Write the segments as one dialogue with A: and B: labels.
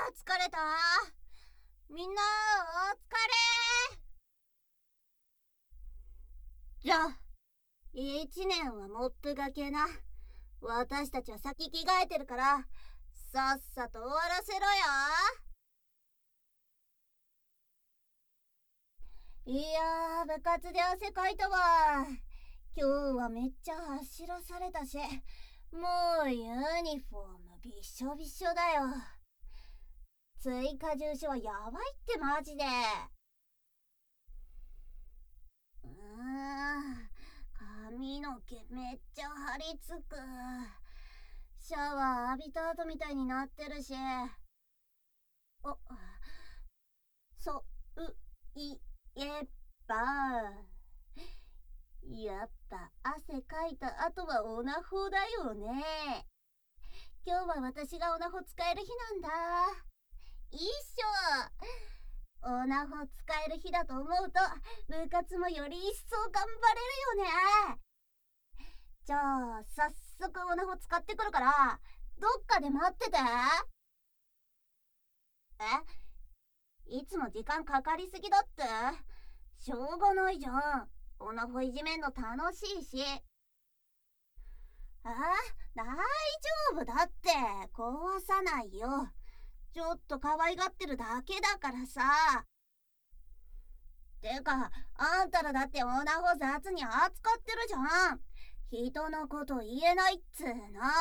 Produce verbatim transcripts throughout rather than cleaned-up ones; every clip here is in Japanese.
A: 疲れた。みんなお疲れ。じゃあ一年はモップがけな。私たちは先着替えてるからさっさと終わらせろよ。いやー、部活で汗かいたわ。今日はめっちゃ走らされたし、もうユニフォームびしょびしょだよ。追加重視はやばいってマジで。うーん、髪の毛めっちゃ張り付く。シャワー浴びた後みたいになってるし。お、そういえばやっぱ汗かいた後はオナホだよね。今日は私がオナホ使える日なんだ。いいっしょ。オナホ使える日だと思うと部活もより一層頑張れるよね。じゃあ早速オナホ使ってくるからどっかで待ってて。え、いつも時間かかりすぎだって。しょうがないじゃん。オナホいじめんの楽しいし。あ、大丈夫だって。壊さないよ。ちょっと可愛がってるだけだからさ。てか、あんたらだってオナホ雑に扱ってるじゃん。人のこと言えないっつーの。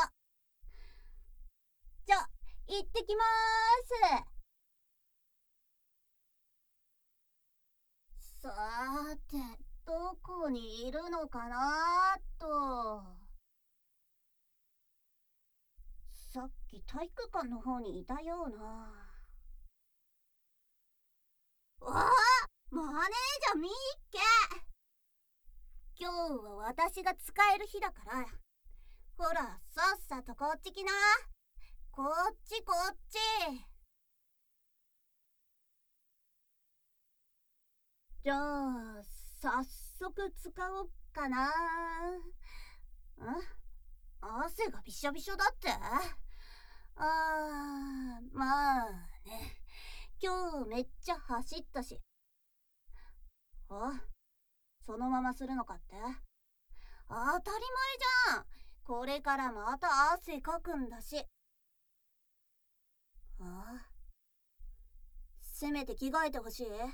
A: じゃ、行ってきまーす。さーて、どこにいるのかなーと。さっき体育館の方にいたような。わあ、マネージャーみっけ。今日は私が使える日だから。ほら、さっさとこっち来な。こっちこっち。じゃあ早速使おっかな。ん、汗がびしょびしょだって。あー、まあね、今日めっちゃ走ったし。あ、そのままするのかって。当たり前じゃん。これからまた汗かくんだし。あ、せめて着替えてほしい。は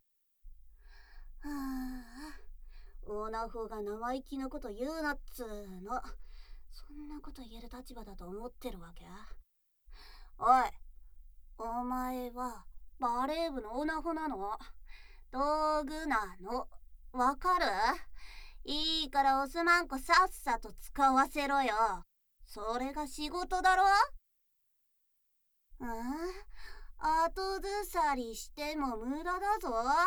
A: あ、オナホが生意気なこと言うなっつーの。そんなこと言える立場だと思ってるわけ？おい、お前はバレー部のオナホなの？道具なの。わかる？いいからオスマンコさっさと使わせろよ。それが仕事だろ？うん？後ずさりしても無駄だぞ。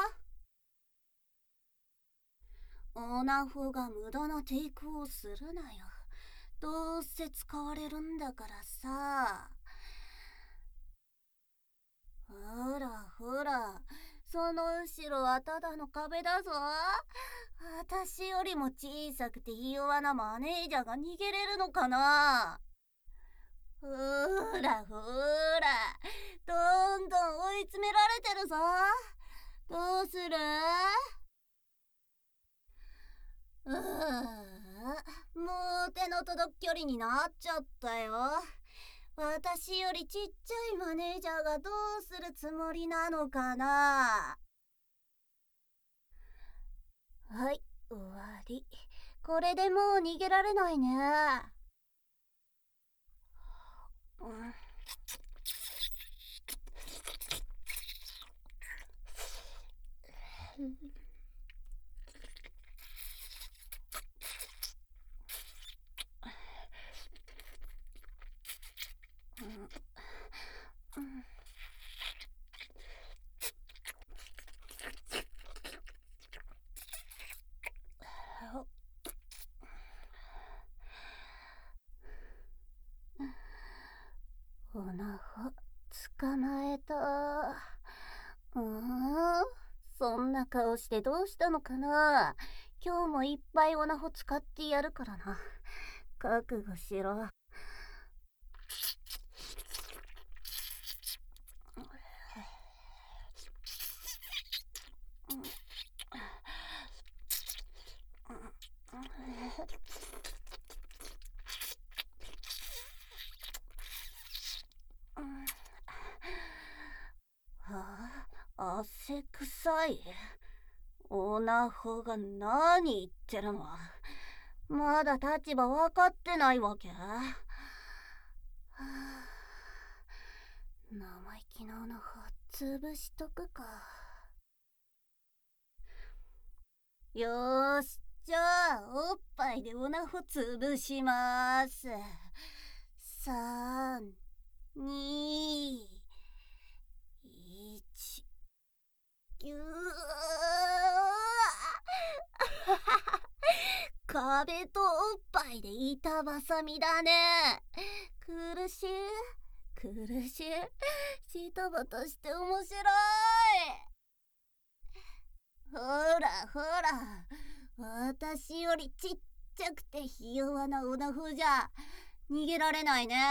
A: オナホが無駄な抵抗をするなよ。どうせ使われるんだからさ。ほらほら、その後ろはただの壁だぞ。私よりも小さくてひ弱なマネージャーが逃げれるのかな。ほらほら、どんどん追い詰められてるぞ。どうする？うーもう手の届く距離になっちゃったよ。私よりちっちゃいマネージャーがどうするつもりなのかな。はい、終わり。これでもう逃げられないね。うん、オナホ捕まえた。うーん、そんな顔してどうしたのかな。今日もいっぱいオナホ使ってやるからな。覚悟しろ。 せくさい。オナホが何言ってるの？まだ立場分かってないわけ？はあ、生意気なオナホ潰しとくか。よーし、じゃあおっぱいでオナホ潰しまーす。さん、に、いち、ぎゅー壁とおっぱいで板挟みだね。苦しい苦しい、ジタバタして面白い。ほらほら、私よりちっちゃくてひ弱なオナホじゃ逃げられないね。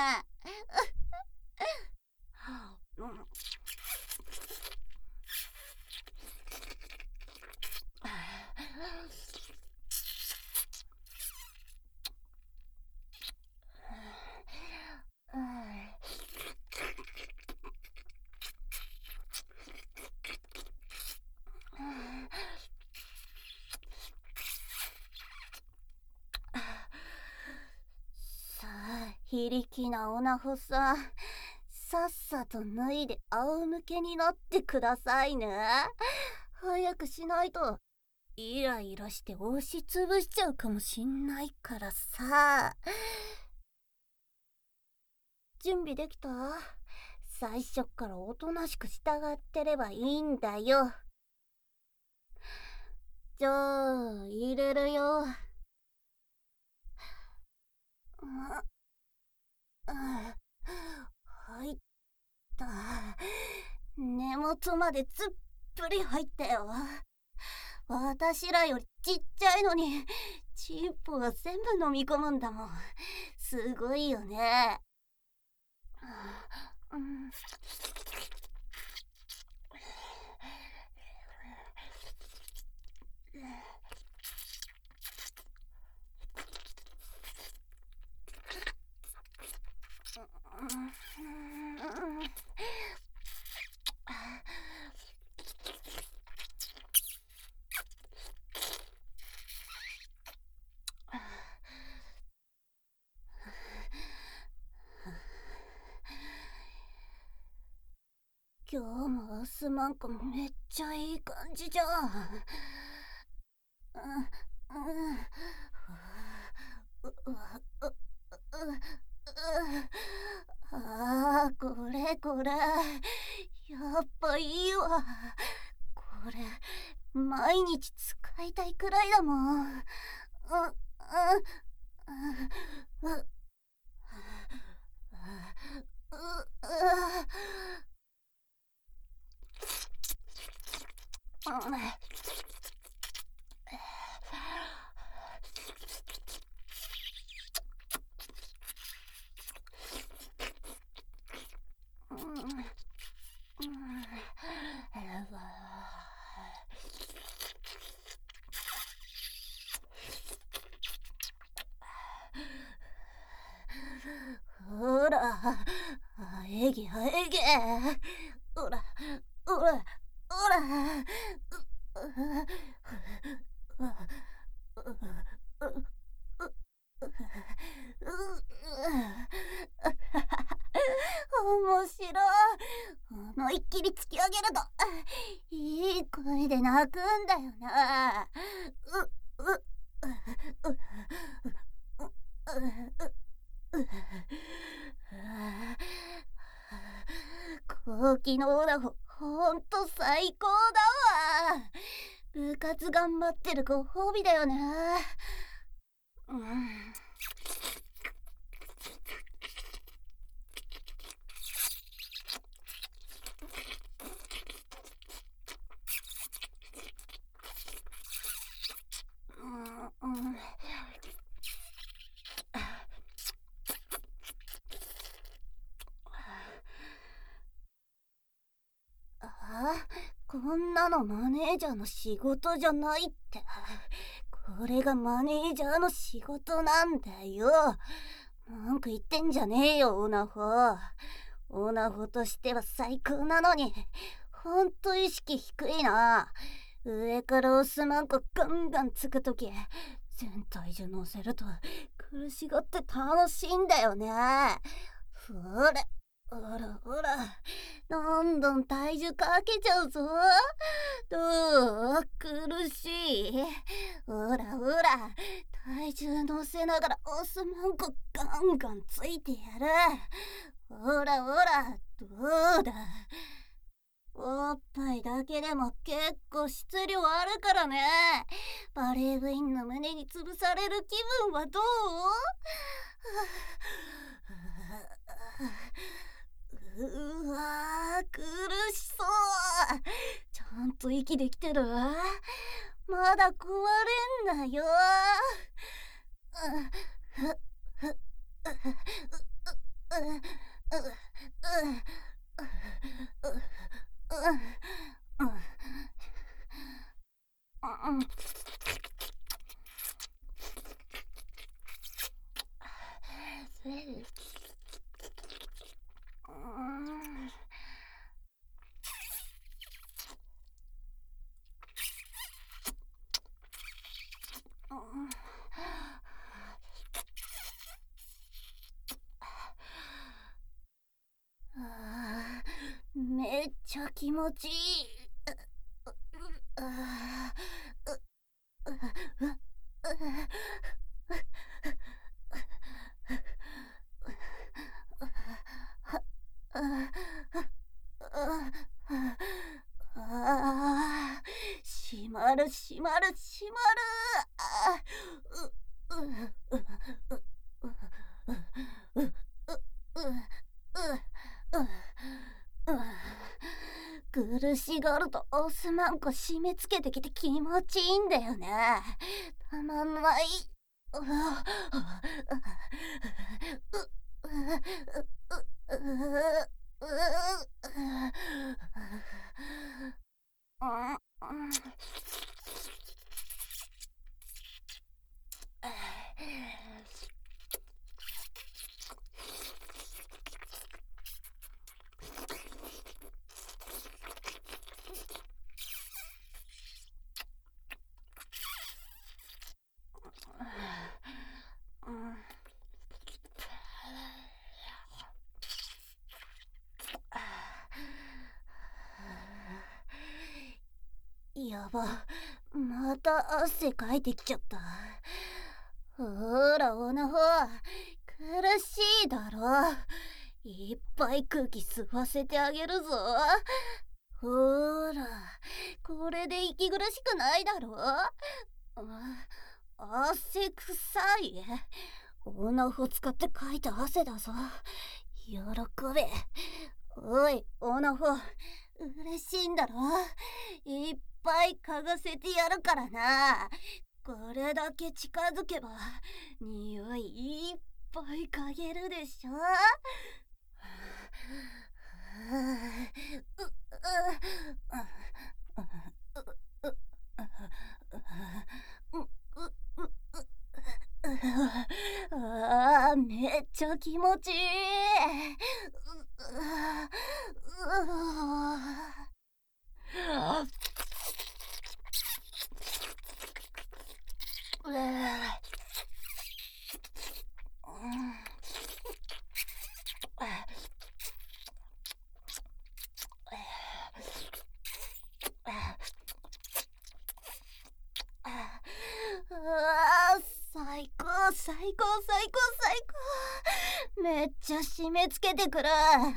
A: さあ、非力なオナホさん、さっさと脱いで仰向けになってくださいね。早くしないとイライラして押しつぶしちゃうかもしんないからさ。準備できた？最初っからおとなしく従ってればいいんだよ。じゃあ入れるよ。入った。根元までずっぷり入ったよ。私らよりちっちゃいのにチンポが全部飲み込むんだもん。すごいよね。うん、今日もアスマンコめっちゃいい感じじゃん。ああ、これこれ、やっぱいいわ。これ毎日使いたいくらいだもん。うううううほら、あえげあえげ。ほらほらほら。面白い。思いっきり突き上げるといい声で泣くんだよな。うううう高機能だ。ほんと最高だわ。部活頑張ってるご褒美だよな。うん、こんなのマネージャーの仕事じゃないって。これがマネージャーの仕事なんだよ。文句言ってんじゃねえよ、オナホ。オナホとしては最高なのに、 ほんと意識低いな。上からオスマンコガンガンつくとき、全体重乗せると苦しがって楽しいんだよね。ほらほらほら、どんどん体重かけちゃうぞ。どう？苦しい？ほらほら、体重乗せながらオスマンコガンガンついてやる。ほらほら、どうだ？おっぱいだけでも結構質量あるからね。バレー部員の胸に潰される気分はどう？うわー、苦しそう。ちゃんと息できてる？まだ壊れんなよ。めっちゃ気持ちいい。しまるしまるしまる。苦しがるとオスマンコ締め付けてきて気持ちいいんだよね。たまんない。やば、また汗かいてきちゃった。ほらオナホ、苦しいだろ。いっぱい空気吸わせてあげるぞ。ほら、これで息苦しくないだろ。汗臭い。オナホ使ってかいた汗だぞ。喜べ。おいオナホ、嬉しいんだろ。いっぱい嗅がせてやるからな。これだけ近づけば匂いいっぱい嗅げるでしょ。あー、めっちゃ気持ちいい。最高最高最高最高。めっちゃ締め付けてくる。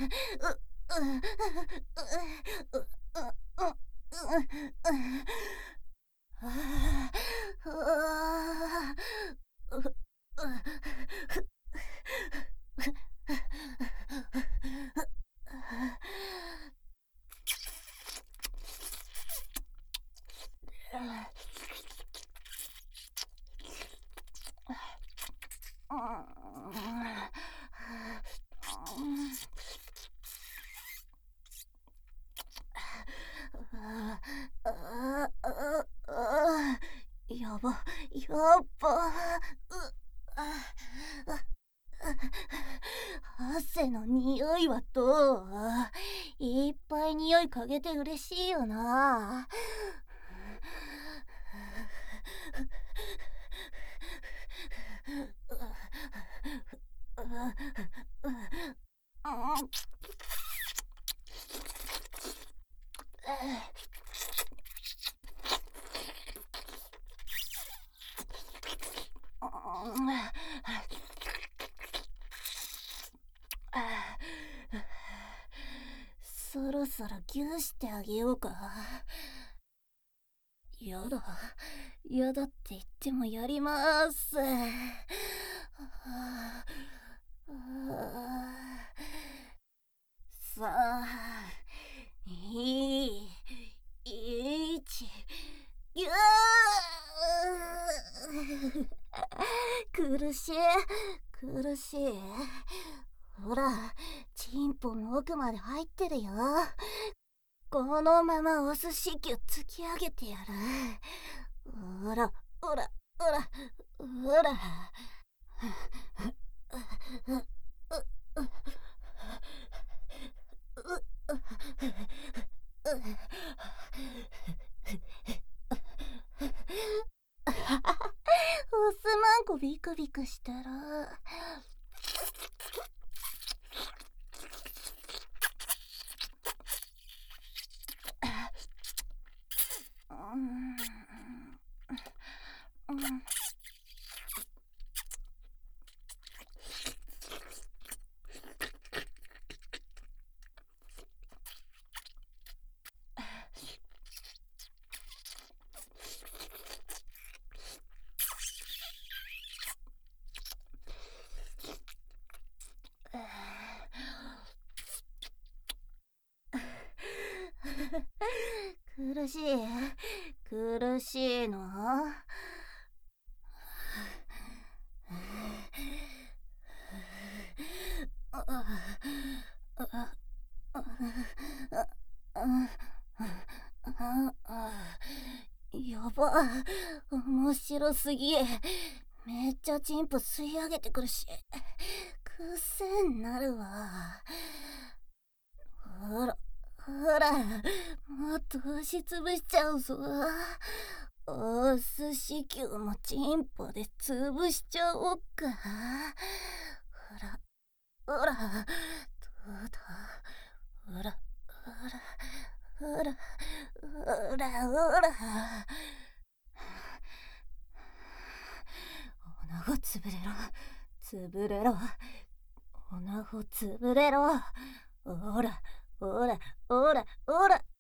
A: やばやば。汗の匂いはどう？ いっぱい匂い嗅げて嬉しいよな。そろそろギューしてあげようか。やだ、やだって言ってもやります。さあ、い、いち、ぎゅー苦しい、苦しい。ほら、チンポの奥まで入ってるよ。このままお寿司ぎゅ突き上げてやる。ほら、ほら、ほら、ほら。おすまんこビクビクしてる。苦しい、苦しいの。やば、面白すぎ。めっちゃチンポ吸い上げてくるし、くせになるわ。ほら、ほら、もっと押しつぶしちゃうぞ。お寿司球もチンポで潰しちゃおっか。ほら、ほら、どうだ。ほら、ほら、ほら、ほら、ほら。おなご潰れろ、潰れろ。おなご潰れろ。ほら、ほら、ほら、ほら。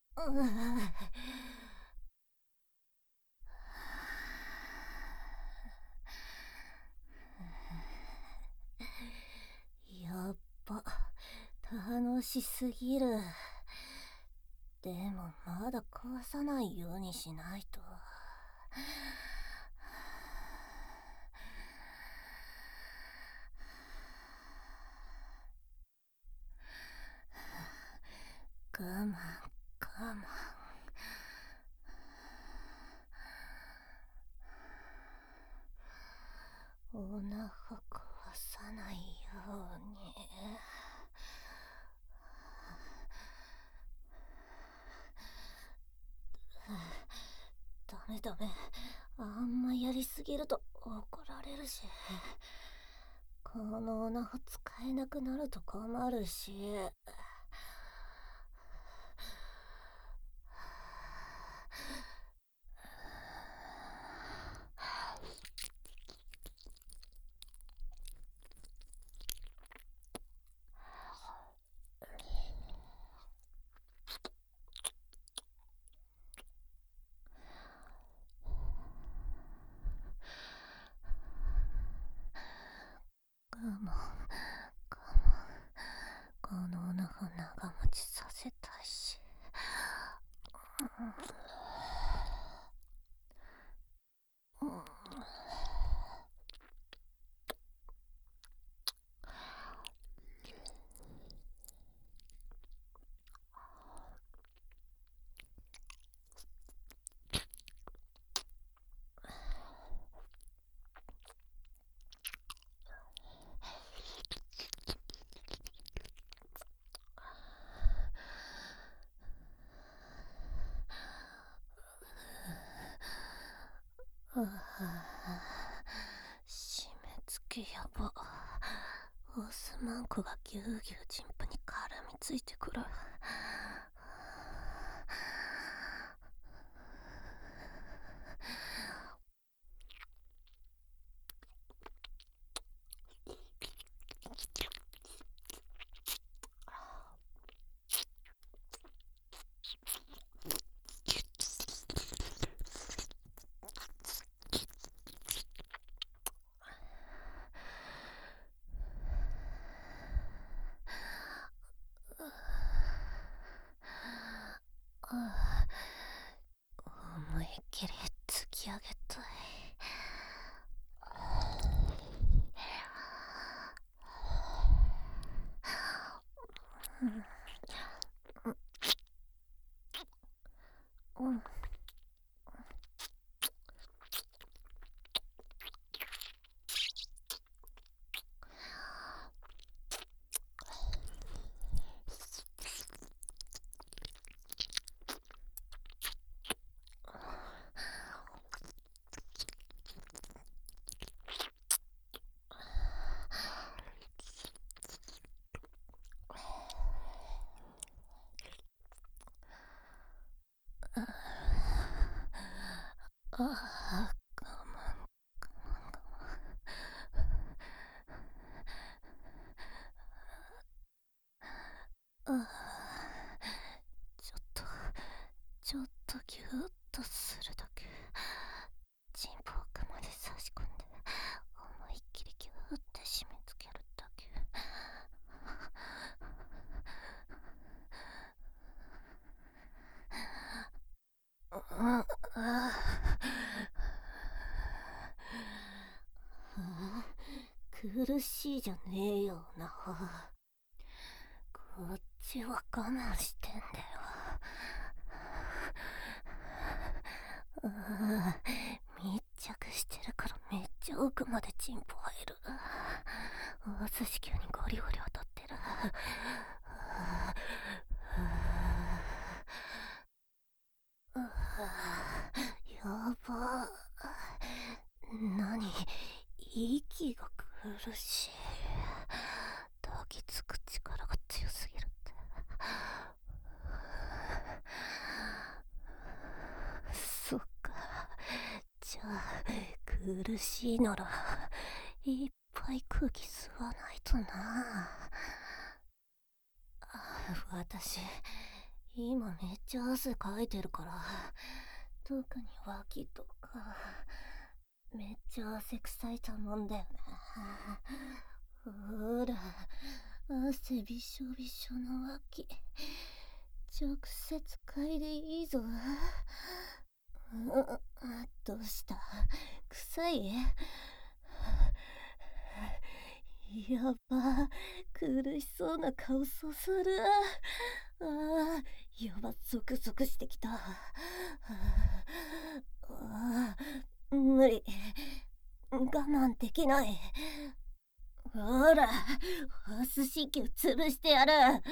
A: やっぱ楽しすぎる。でもまだ壊さないようにしないと。我慢我慢。おなか壊さないように。ダメダメ、あんまやりすぎると怒られるし、このおなご使えなくなると困るし。我慢我慢、このおなご長持ちさせたいし。うんうん、 やば。オスマンコがぎゅうぎゅうチンポに絡みついてくる。思いっきり突き上げたい。うん。ああ、我慢、我慢。ああ、ちょっと、ちょっとギューッとするだけ。チンポ奥まで差し込んで、思いっきりギューって締め付けるだけ。ああ、苦しいじゃねえよな。こっちは我慢してんだよ。ああ、密着してるからめっちゃ奥までチンポ入る。お寿司球にゴリゴリ当たってる。やば。何、息が苦しい。抱きつく力が強すぎるって。そっか。じゃあ苦しいならいっぱい空気吸わないとな。私今めっちゃ汗かいてるから、特に脇とかめっちゃ汗臭いと思うんだよね。ほら、汗びしょびしょの脇直接嗅いでいいぞ。うどうした、臭い？やば、苦しそうな顔させる。ああ、やば、ゾクゾクしてきた。ああ、無理、我慢できない。ほら、お寿司球潰してやる。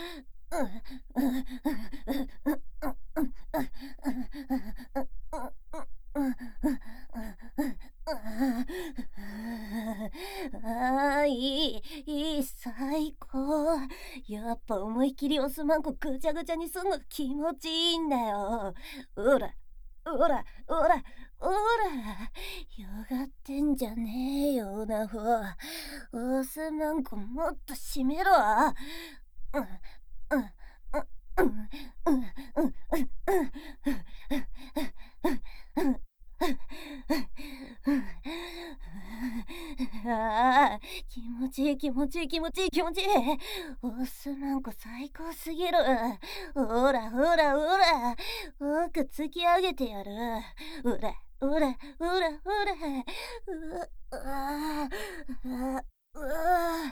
A: ああ、いい、いい、最高。やっぱ思い切りオスマンコぐちゃぐちゃにすんの気持ちいいんだよ。ほら、ほら、ほら、ほら、よがってんじゃねえよなほ。オスマンコもっと締めろ。うん、うん、うん、うん、うん、うん、うん、うん。ああ、気持ちいい気持ちいい気持ちいい気持ちいい。オスマンコ最高すぎる。ほらほらほら、奥突き上げてやる。ほらほらほらほら。うわうわうわ。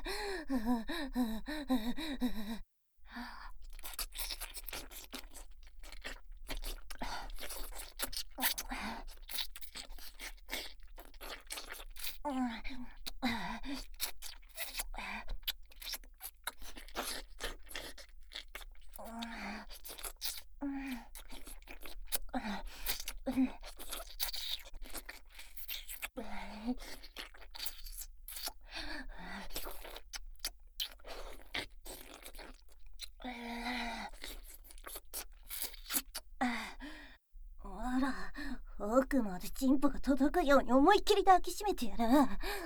A: 奥までチンポが届くように思いっきり抱きしめてやる。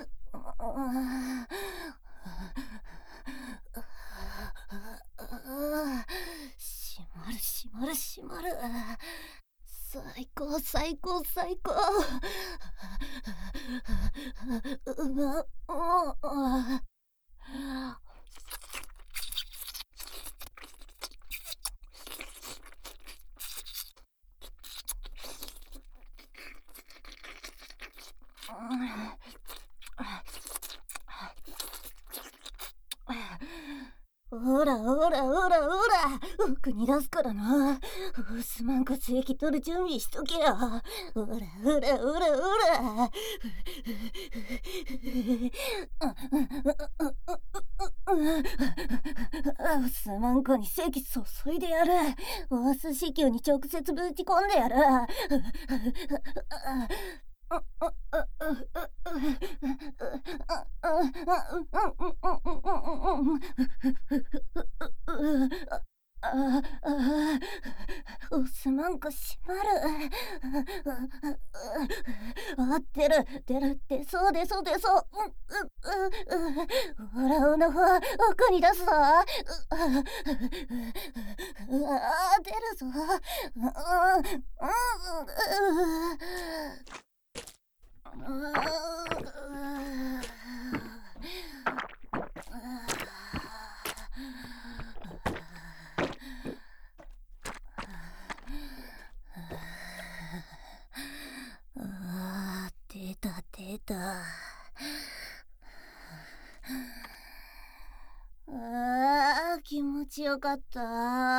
A: しまるしまるしまる。最高最高最高。うまっ。ほらほらほらほら、奥に出すからな。すまんこ正規取る準備しとけよ。ほらほらほらほら。すまんこに席注いでやる。オス子宮に直接ぶち込んでやる。ああ、おすまんこしまる。あ、出る出る出そう出そう出そう。ほらおのほ奥に出すぞ。あ、出るぞ。あ、出た出た。あー、気持ちよかった。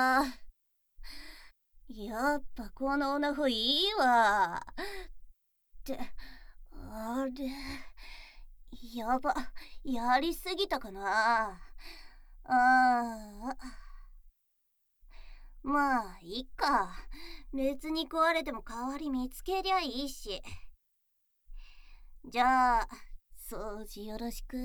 A: やっぱこのオナホいいわ。って、あれ、やば、やりすぎたかな。ああ、まあいいか。別に壊れても代わり見つけりゃいいし。じゃあ掃除よろしく。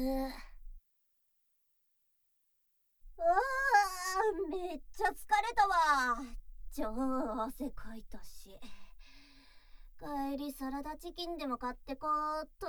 A: あー、めっちゃ疲れたわ。超汗かいたし。帰りサラダチキンでも買ってこうっと。